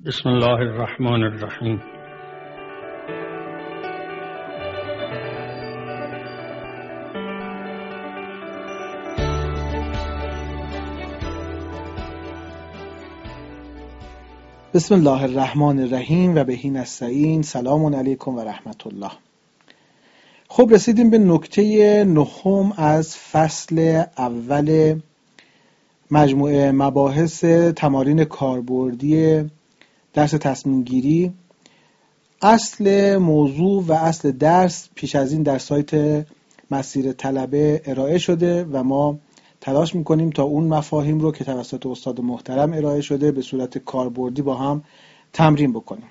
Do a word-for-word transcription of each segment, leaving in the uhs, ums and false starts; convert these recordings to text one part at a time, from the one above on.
بسم الله الرحمن الرحیم. بسم الله الرحمن الرحیم و بهی نستعین. سلام علیکم و رحمت الله. خب رسیدیم به نکته نهم از فصل اول مجموعه مباحث تمارین کاربردی درس تصمیم گیری. اصل موضوع و اصل درس پیش از این در سایت مسیر طلبه ارائه شده و ما تلاش میکنیم تا اون مفاهیم رو که توسط استاد محترم ارائه شده به صورت کاربردی با هم تمرین بکنیم.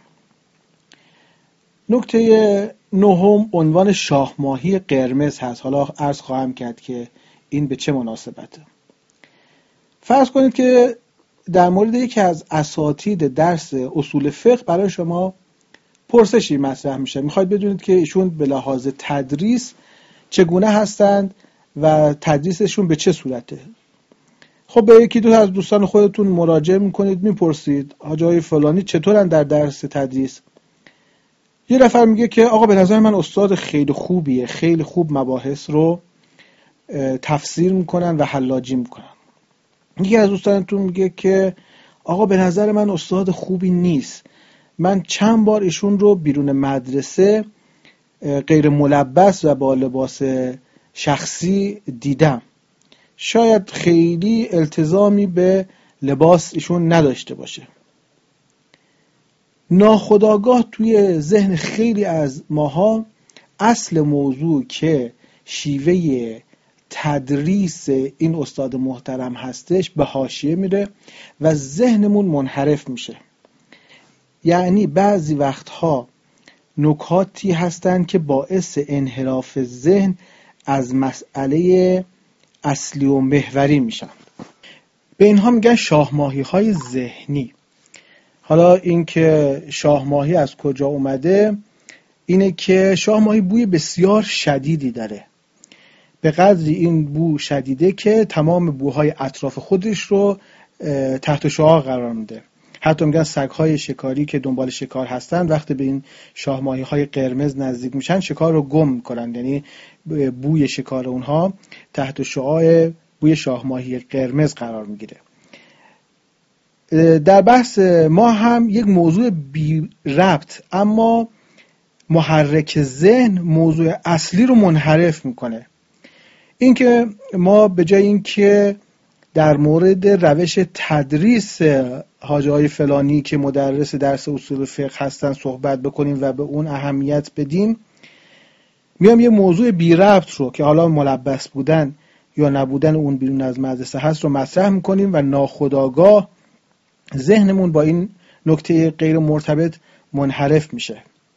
نکته نهم عنوان شاه ماهی قرمز هست. حالا عرض خواهم کرد که این به چه مناسبته. فرض کنید که در مورد یکی از اساتید درس اصول فقه برای شما پرسشی مطرح میشه. میخواید بدونید که ایشون به لحاظ تدریس چگونه هستند و تدریسشون به چه صورته. خب به یکی دو از دوستان خودتون مراجعه میکنید، میپرسید آقای فلانی چطورن در درس تدریس. یه نفر میگه که آقا به نظر من استاد خیلی خوبیه، خیلی خوب مباحث رو تفسیر میکنن و حلاجی میکنن. یکی از دوستانتون میگه که آقا به نظر من استاد خوبی نیست، من چند بار ایشون رو بیرون مدرسه غیر ملبس و با لباس شخصی دیدم، شاید خیلی التزامی به لباس ایشون نداشته باشه. ناخودآگاه توی ذهن خیلی از ماها اصل موضوع که شیوه تدریس این استاد محترم هستش به حاشیه میره و ذهنمون منحرف میشه. یعنی بعضی وقتها نکاتی هستن که باعث انحراف ذهن از مسئله اصلی و محوری میشن. به اینها میگن شاهماهی های ذهنی. حالا این که شاهماهی از کجا اومده اینه که شاهماهی بوی بسیار شدیدی داره، به قدری این بو شدیده که تمام بوهای اطراف خودش رو تحت شعاع قرار میده. حتی میگن سگ‌های شکاری که دنبال شکار هستن وقتی به این شاهماهی‌های قرمز نزدیک میشن شکار رو گم میکنن، یعنی بوی شکار اونها تحت شعاع بوی شاهماهی قرمز قرار میگیره. در بحث ما هم یک موضوع بی ربط اما محرک ذهن موضوع اصلی رو منحرف میکنه. این که ما به جای این که در مورد روش تدریس حاجی های فلانی که مدرس درس اصول فقه هستن صحبت بکنیم و به اون اهمیت بدیم، میام یه موضوع بی ربط رو که حالا ملبس بودن یا نبودن اون بیرون از مدرسه هست رو مطرح میکنیم و ناخودآگاه ذهنمون با این نکته غیر مرتبط منحرف میشه.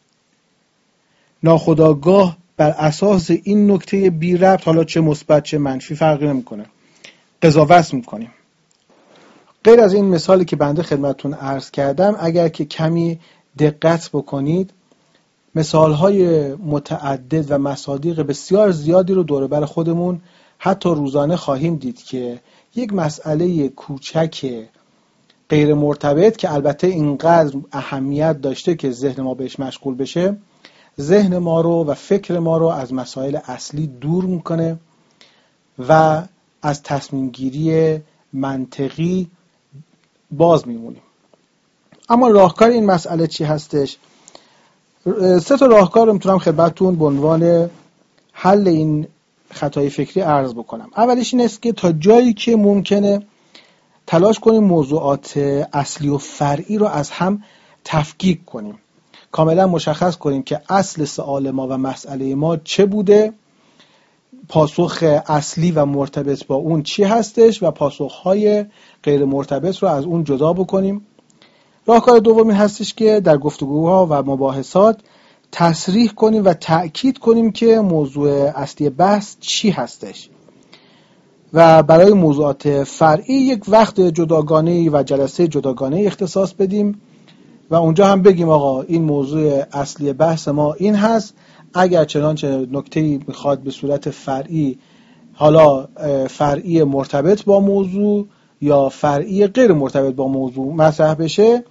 ناخودآگاه بر اساس این نکته بی ربط، حالا چه مثبت چه منفی فرقی نمیکنه، قضاوت میکنیم. غیر از این مثالی که بنده خدمتتون عرض کردم، اگر که کمی دقت بکنید مثالهای متعدد و مصادیق بسیار زیادی رو دور بر خودمون حتی روزانه خواهیم دید که یک مسئله کوچک غیر مرتبط که البته اینقدر اهمیت داشته که ذهن ما بهش مشغول بشه، ذهن ما رو و فکر ما رو از مسائل اصلی دور میکنه و از تصمیم گیری منطقی باز میمونیم. اما راهکار این مسئله چی هستش؟ سه تا راهکار رو میتونم خدمتتون به عنوان حل این خطای فکری عرض بکنم. اولیش این است که تا جایی که ممکنه تلاش کنیم موضوعات اصلی و فرعی رو از هم تفکیک کنیم. کاملا مشخص کنیم که اصل سوال ما و مسئله ما چه بوده، پاسخ اصلی و مرتبط با اون چی هستش و پاسخهای غیر مرتبط رو از اون جدا بکنیم. راهکار دومی هستش که در گفتگوها و مباحثات تصریح کنیم و تأکید کنیم که موضوع اصلی بحث چی هستش و برای موضوعات فرعی یک وقت جداگانه و جلسه جداگانه اختصاص بدیم و اونجا هم بگیم آقا این موضوع اصلی بحث ما این هست، اگر چنانچه نکته‌ای میخواد به صورت فرعی، حالا فرعی مرتبط با موضوع یا فرعی غیر مرتبط با موضوع مطرح بشه،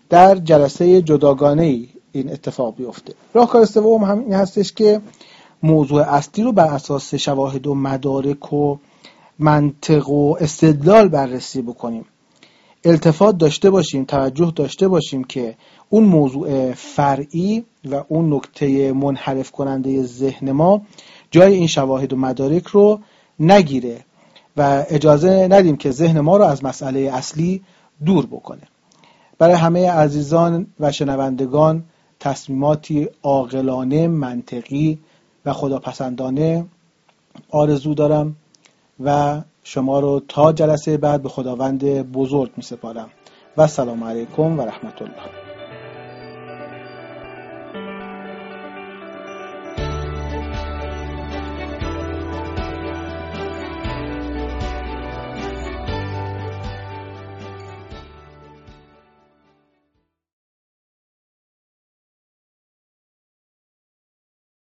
در جلسه جداگانه این اتفاق بیفته. راهکار سوم هم این هستش که موضوع اصلی رو بر اساس شواهد و مدارک و منطق و استدلال بررسی بکنیم. التفات داشته باشیم، توجه داشته باشیم که اون موضوع فرعی و اون نکته منحرف کننده ذهن ما جای این شواهد و مدارک رو نگیره و اجازه ندیم که ذهن ما رو از مسئله اصلی دور بکنه. برای همه عزیزان و شنوندگان تصمیماتی عاقلانه، منطقی و خداپسندانه آرزو دارم و شما رو تا جلسه بعد به خداوند بزرگ می سپارم و السلام علیکم و رحمت الله.